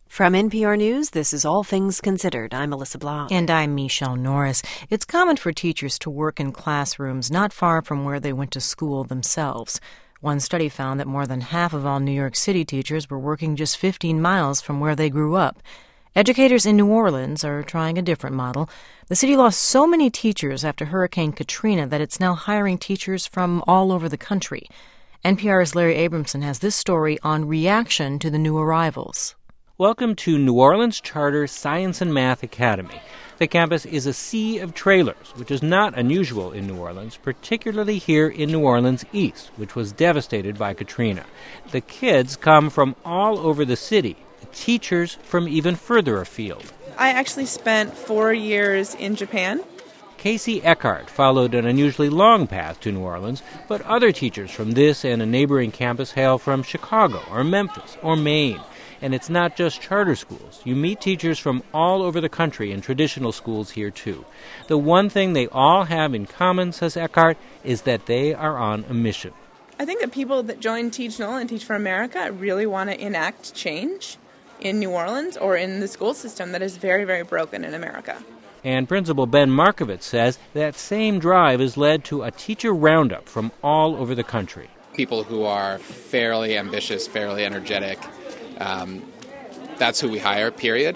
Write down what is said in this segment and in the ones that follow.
From NPR News, this is All Things Considered. I'm Melissa Blanc. And I'm Michelle Norris. It's common for teachers to work in classrooms not far from where they went to school themselves. One study found that more than half of all New York City teachers were working just 15 miles from where they grew up. Educators in New Orleans are trying a different model. The city lost so many teachers after Hurricane Katrina that it's now hiring teachers from all over the country. NPR's Larry Abramson has this story on reaction to the new arrivals. Welcome to New Orleans Charter Science and Math Academy. The campus is a sea of trailers, which is not unusual in New Orleans, particularly here in New Orleans East, which was devastated by Katrina. The kids come from all over the city, teachers from even further afield. I actually spent 4 years in Japan. Casey Eckhart followed an unusually long path to New Orleans, but other teachers from this and a neighboring campus hail from Chicago or Memphis or Maine. And it's not just charter schools. You meet teachers from all over the country in traditional schools here, too. The one thing they all have in common, says Eckhart, is that they are on a mission. I think that people that join Teach NOLA and Teach for America really want to enact change in New Orleans or in the school system that is very, very broken in America. And Principal Ben Markovitz says that same drive has led to a teacher roundup from all over the country. People who are fairly ambitious, fairly energetic, that's who we hire, period.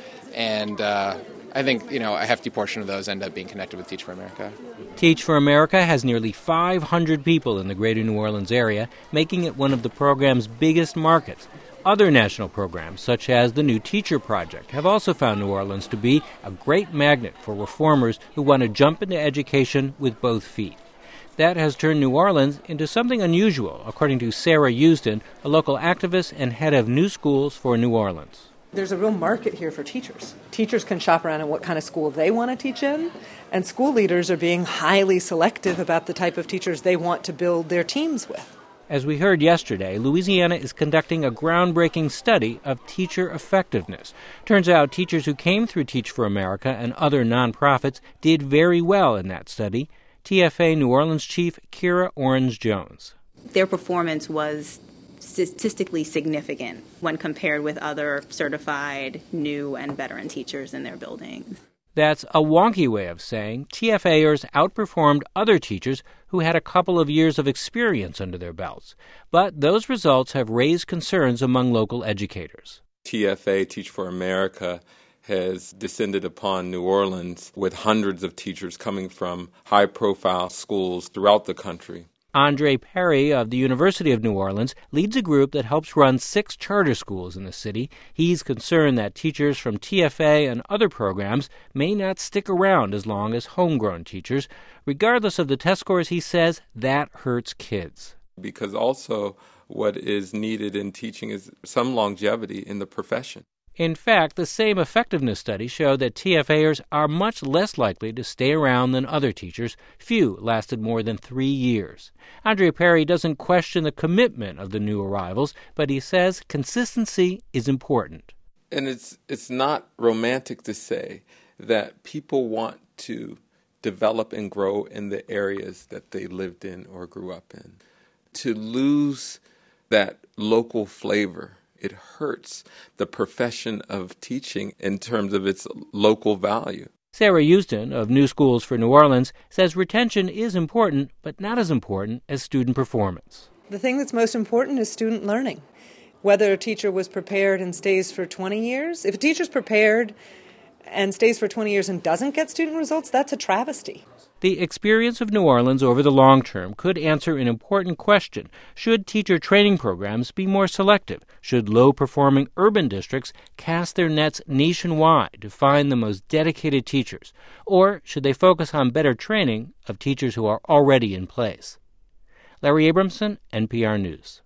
And I think, a hefty portion of those end up being connected with Teach for America. Teach for America has nearly 500 people in the greater New Orleans area, making it one of the program's biggest markets. Other national programs, such as the New Teacher Project, have also found New Orleans to be a great magnet for reformers who want to jump into education with both feet. That has turned New Orleans into something unusual, according to Sarah Houston, a local activist and head of New Schools for New Orleans. There's a real market here for teachers. Teachers can shop around in what kind of school they want to teach in, and school leaders are being highly selective about the type of teachers they want to build their teams with. As we heard yesterday, Louisiana is conducting a groundbreaking study of teacher effectiveness. Turns out teachers who came through Teach for America and other nonprofits did very well in that study. TFA New Orleans Chief Kira Orange-Jones. Their performance was statistically significant when compared with other certified new and veteran teachers in their buildings. That's a wonky way of saying TFAers outperformed other teachers who had a couple of years of experience under their belts. But those results have raised concerns among local educators. TFA, Teach for America, has descended upon New Orleans with hundreds of teachers coming from high-profile schools throughout the country. Andre Perry of the University of New Orleans leads a group that helps run 6 charter schools in the city. He's concerned that teachers from TFA and other programs may not stick around as long as homegrown teachers. Regardless of the test scores, he says that hurts kids. Because also what is needed in teaching is some longevity in the profession. In fact, the same effectiveness study showed that TFAers are much less likely to stay around than other teachers. Few lasted more than 3 years. Andre Perry doesn't question the commitment of the new arrivals, but he says consistency is important. And it's not romantic to say that people want to develop and grow in the areas that they lived in or grew up in. To lose that local flavor, it hurts the profession of teaching in terms of its local value. Sarah Houston of New Schools for New Orleans says retention is important, but not as important as student performance. The thing that's most important is student learning. Whether a teacher was prepared and stays for 20 years, if a teacher's prepared and stays for 20 years and doesn't get student results, that's a travesty. The experience of New Orleans over the long term could answer an important question. Should teacher training programs be more selective? Should low-performing urban districts cast their nets nationwide to find the most dedicated teachers? Or should they focus on better training of teachers who are already in place? Larry Abramson, NPR News.